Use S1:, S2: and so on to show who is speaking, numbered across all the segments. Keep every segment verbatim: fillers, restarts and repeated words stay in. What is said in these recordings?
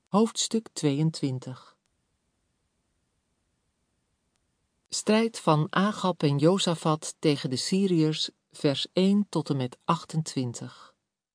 S1: Hoofdstuk tweeëntwintig. Strijd van Agab en Josafat tegen de Syriërs, vers één tot en met achtentwintig.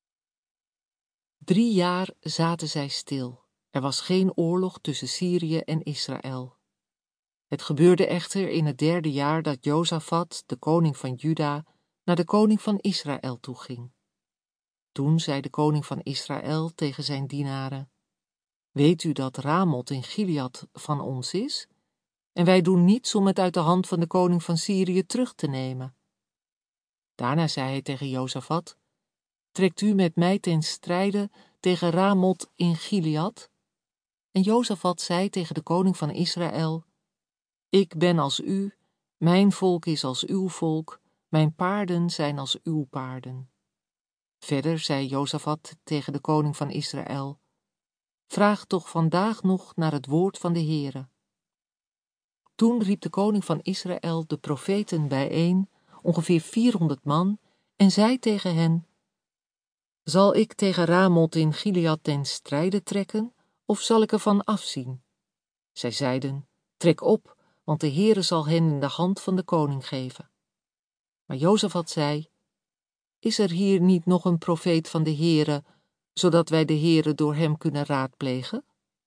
S1: Drie jaar zaten zij stil. Er was geen oorlog tussen Syrië en Israël. Het gebeurde echter in het derde jaar dat Josafat, de koning van Juda, naar de koning van Israël toeging. Toen zei de koning van Israël tegen zijn dienaren: Weet u dat Ramot in Gilead van ons is? En wij doen niets om het uit de hand van de koning van Syrië terug te nemen. Daarna zei hij tegen Josafat: Trekt u met mij ten strijde tegen Ramot in Gilead? En Josafat zei tegen de koning van Israël: Ik ben als u, mijn volk is als uw volk, mijn paarden zijn als uw paarden. Verder zei Josafat tegen de koning van Israël: Vraag toch vandaag nog naar het woord van de Heere. Toen riep de koning van Israël de profeten bijeen, ongeveer vierhonderd man, en zei tegen hen: Zal ik tegen Ramot in Gilead ten strijde trekken, of zal ik ervan afzien? Zij zeiden: Trek op, want de Heere zal hen in de hand van de koning geven. Maar Josafat zei: Is er hier niet nog een profeet van de Heere, zodat wij de Heere door hem kunnen raadplegen?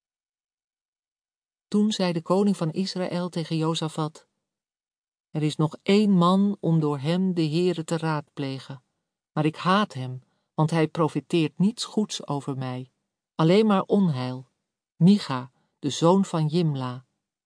S1: Toen zei de koning van Israël tegen Josafat: Er is nog één man om door hem de Heere te raadplegen, maar ik haat hem, want hij profeteert niets goeds over mij, alleen maar onheil, Micha, de zoon van Jimla.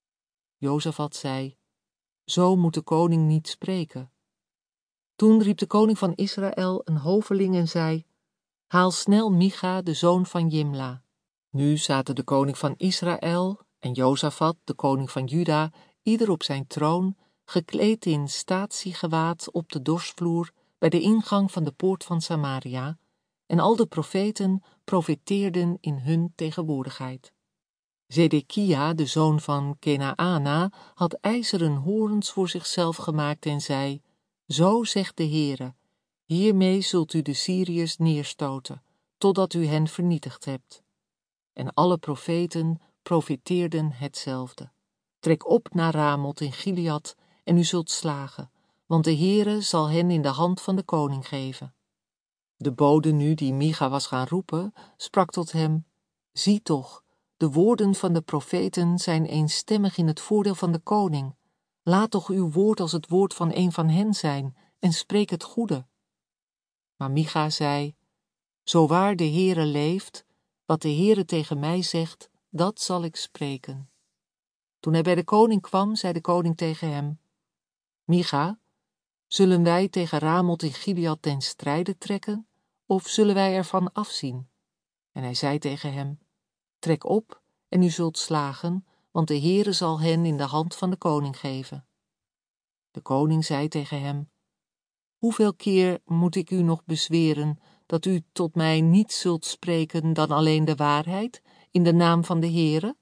S1: Josafat zei: Zo moet de koning niet spreken. Toen riep de koning van Israël een hoveling en zei: Haal snel Micha, de zoon van Jimla. Nu zaten de koning van Israël en Josafat, de koning van Juda, ieder op zijn troon, gekleed in statiegewaad op de dorsvloer bij de ingang van de poort van Samaria, en al de profeten profeteerden in hun tegenwoordigheid. Zedekia, de zoon van Kenaana, had ijzeren hoorns voor zichzelf gemaakt en zei: Zo zegt de Heere, hiermee zult u de Syriërs neerstoten, totdat u hen vernietigd hebt. En alle profeten profeteerden hetzelfde. Trek op naar Ramot in Gilead en u zult slagen, want de Heere zal hen in de hand van de koning geven. De bode nu, die Micha was gaan roepen, sprak tot hem: Zie toch, de woorden van de profeten zijn eenstemmig in het voordeel van de koning. Laat toch uw woord als het woord van een van hen zijn en spreek het goede. Maar Micha zei: Zo waar de Heere leeft, wat de Heere tegen mij zegt, dat zal ik spreken. Toen hij bij de koning kwam, zei de koning tegen hem: Micha, zullen wij tegen Ramot in Gilead ten strijde trekken, of zullen wij ervan afzien? En hij zei tegen hem: Trek op en u zult slagen, want de Heere zal hen in de hand van de koning geven. De koning zei tegen hem: Hoeveel keer moet ik u nog bezweren dat u tot mij niet zult spreken dan alleen de waarheid, in de naam van de Heere?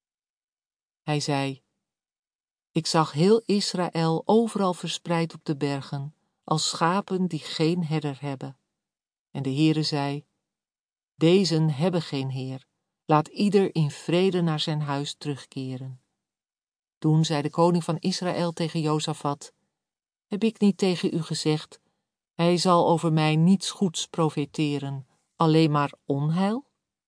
S1: Hij zei: Ik zag heel Israël overal verspreid op de bergen, als schapen die geen herder hebben. En de Heere zei: Dezen hebben geen Heer, laat ieder in vrede naar zijn huis terugkeren. Toen zei de koning van Israël tegen Josafat: Heb ik niet tegen u gezegd, hij zal over mij niets goeds profeteren, alleen maar onheil?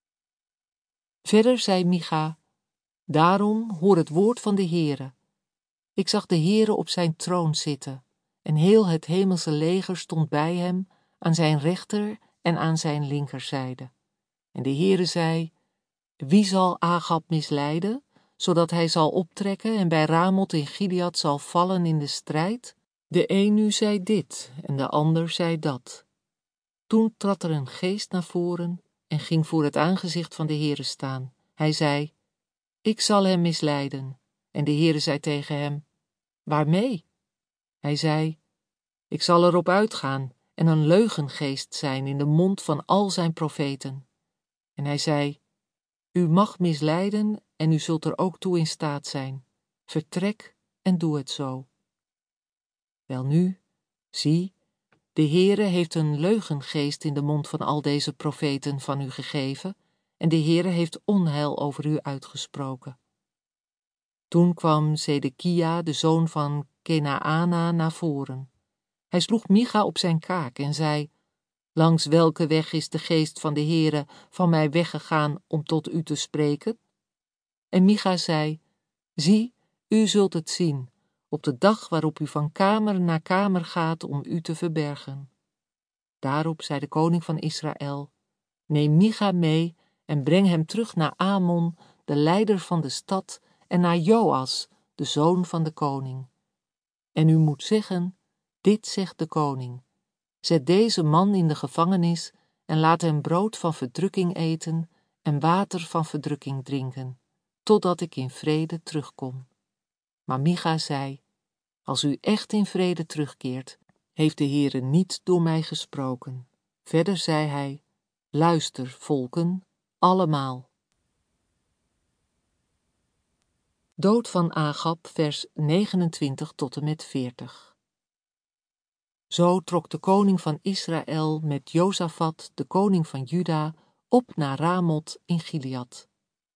S1: Verder zei Micha: Daarom hoor het woord van de Heere. Ik zag de Heere op zijn troon zitten, en heel het hemelse leger stond bij hem, aan zijn rechter en aan zijn linkerzijde. En de Heere zei: Wie zal Agab misleiden, zodat hij zal optrekken en bij Ramot in Gilead zal vallen in de strijd? De een nu zei dit en de ander zei dat. Toen trad er een geest naar voren en ging voor het aangezicht van de Heere staan. Hij zei: Ik zal hem misleiden. En de Heere zei tegen hem: Waarmee? Hij zei: Ik zal erop uitgaan en een leugengeest zijn in de mond van al zijn profeten. En hij zei: U mag misleiden en u zult er ook toe in staat zijn. Vertrek en doe het zo. Welnu, zie, de Heere heeft een leugengeest in de mond van al deze profeten van u gegeven, en de Heere heeft onheil over u uitgesproken. Toen kwam Zedekia, de zoon van Kenaana, naar voren. Hij sloeg Micha op zijn kaak en zei: Langs welke weg is de geest van de Heere van mij weggegaan om tot u te spreken? En Micha zei: Zie, u zult het zien, op de dag waarop u van kamer naar kamer gaat om u te verbergen. Daarop zei de koning van Israël: Neem Micha mee en breng hem terug naar Amon, de leider van de stad, en naar Joas, de zoon van de koning. En u moet zeggen: Dit zegt de koning: Zet deze man in de gevangenis en laat hem brood van verdrukking eten en water van verdrukking drinken, totdat ik in vrede terugkom. Maar Micha zei: Als u echt in vrede terugkeert, heeft de Heere niet door mij gesproken. Verder zei hij: Luister, volken, allemaal. Dood van Agab, vers negenentwintig tot en met veertig. Zo trok de koning van Israël met Josafat, de koning van Juda, op naar Ramoth in Gilead.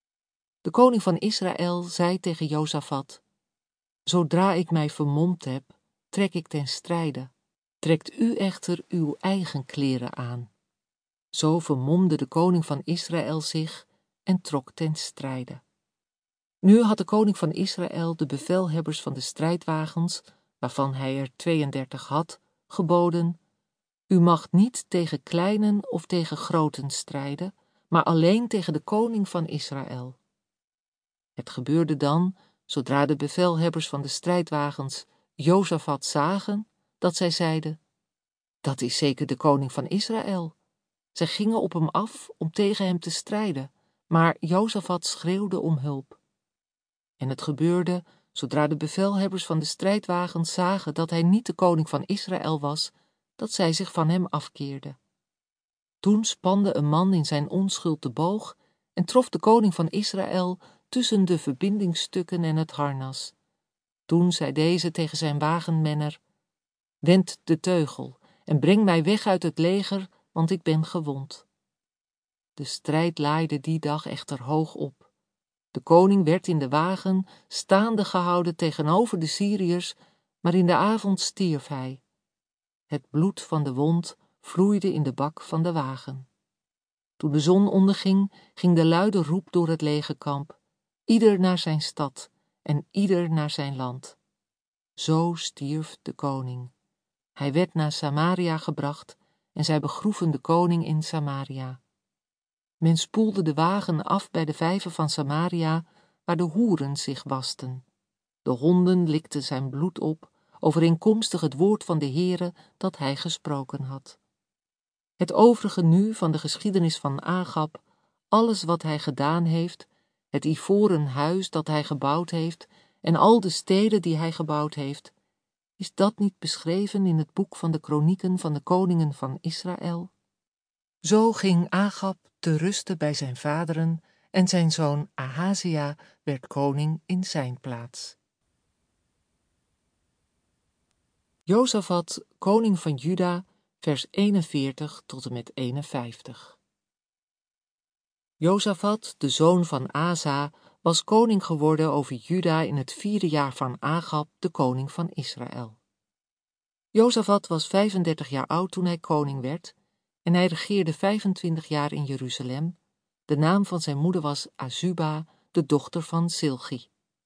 S1: De koning van Israël zei tegen Josafat: Zodra ik mij vermomd heb, trek ik ten strijde. Trekt u echter uw eigen kleren aan. Zo vermomde de koning van Israël zich en trok ten strijde. Nu had de koning van Israël de bevelhebbers van de strijdwagens, waarvan hij er tweeëndertig had, geboden: U mag niet tegen kleinen of tegen groten strijden, maar alleen tegen de koning van Israël. Het gebeurde dan, zodra de bevelhebbers van de strijdwagens Josafat zagen, dat zij zeiden: Dat is zeker de koning van Israël. Zij gingen op hem af om tegen hem te strijden, maar Josafat schreeuwde om hulp. En het gebeurde, zodra de bevelhebbers van de strijdwagens zagen dat hij niet de koning van Israël was, dat zij zich van hem afkeerden. Toen spande een man in zijn onschuld de boog en trof de koning van Israël tussen de verbindingsstukken en het harnas. Toen zei deze tegen zijn wagenmenner: Wend de teugel en breng mij weg uit het leger, want ik ben gewond. De strijd laaide die dag echter hoog op. De koning werd in de wagen staande gehouden tegenover de Syriërs, maar in de avond stierf hij. Het bloed van de wond vloeide in de bak van de wagen. Toen de zon onderging, ging de luide roep door het legerkamp: Ieder naar zijn stad en ieder naar zijn land. Zo stierf de koning. Hij werd naar Samaria gebracht en zij begroeven de koning in Samaria. Men spoelde de wagen af bij de vijver van Samaria, waar de hoeren zich wasten. De honden likten zijn bloed op, overeenkomstig het woord van de Heere dat hij gesproken had. Het overige nu van de geschiedenis van Agab, alles wat hij gedaan heeft, het ivoren huis dat hij gebouwd heeft en al de steden die hij gebouwd heeft, is dat niet beschreven in het boek van de kronieken van de koningen van Israël? Zo ging Agab te rusten bij zijn vaderen en zijn zoon Ahazia werd koning in zijn plaats. Josafat, koning van Juda, vers eenenveertig tot en met eenenvijftig. Josafat, de zoon van Asa, was koning geworden over Juda in het vierde jaar van Agab, de koning van Israël. Josafat was vijfendertig jaar oud toen hij koning werd, en hij regeerde vijfentwintig jaar in Jeruzalem. De naam van zijn moeder was Azuba, de dochter van Silchi.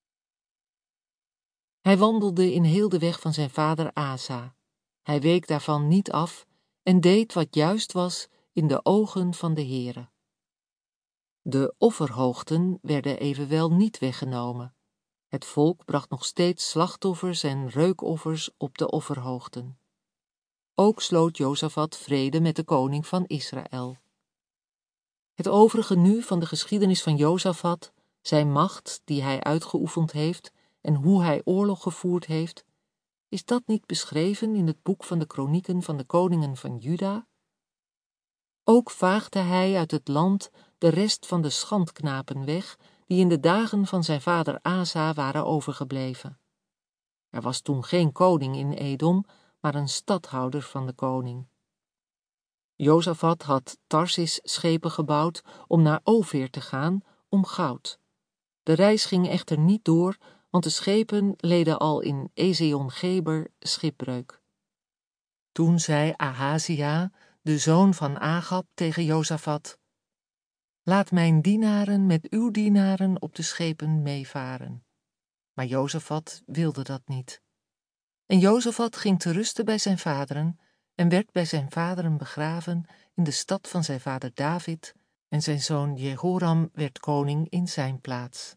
S1: Hij wandelde in heel de weg van zijn vader Asa. Hij week daarvan niet af en deed wat juist was in de ogen van de Heere. De offerhoogten werden evenwel niet weggenomen. Het volk bracht nog steeds slachtoffers en reukoffers op de offerhoogten. Ook sloot Josafat vrede met de koning van Israël. Het overige nu van de geschiedenis van Josafat, zijn macht die hij uitgeoefend heeft en hoe hij oorlog gevoerd heeft, is dat niet beschreven in het boek van de kronieken van de koningen van Juda? Ook vaagde hij uit het land de rest van de schandknapen weg, die in de dagen van zijn vader Asa waren overgebleven. Er was toen geen koning in Edom, maar een stadhouder van de koning. Jozafat had Tarsis schepen gebouwd om naar Ophir te gaan om goud. De reis ging echter niet door, want de schepen leden al in Ezion-Geber schipbreuk. Toen zei Ahazia, de zoon van Agab, tegen Jozafat: Laat mijn dienaren met uw dienaren op de schepen meevaren. Maar Jozafat wilde dat niet. En Jozafat ging te rusten bij zijn vaderen en werd bij zijn vaderen begraven in de stad van zijn vader David, en zijn zoon Jehoram werd koning in zijn plaats.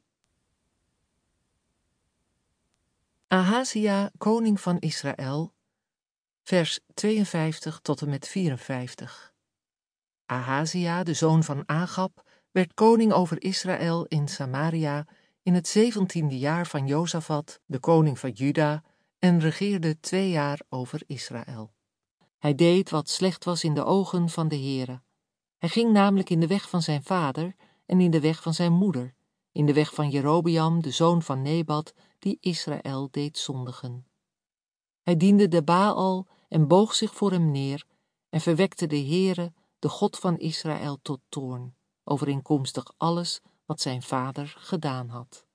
S1: Ahazia, koning van Israël, vers tweeënvijftig tot en met vierenvijftig. Ahazia, de zoon van Agab, werd koning over Israël in Samaria in het zeventiende jaar van Jozafat, de koning van Juda, en regeerde twee jaar over Israël. Hij deed wat slecht was in de ogen van de Heere. Hij ging namelijk in de weg van zijn vader en in de weg van zijn moeder, in de weg van Jerobeam, de zoon van Nebat, die Israël deed zondigen. Hij diende de Baal en boog zich voor hem neer en verwekte de Heere, de God van Israël, tot toorn, overeenkomstig alles wat zijn vader gedaan had.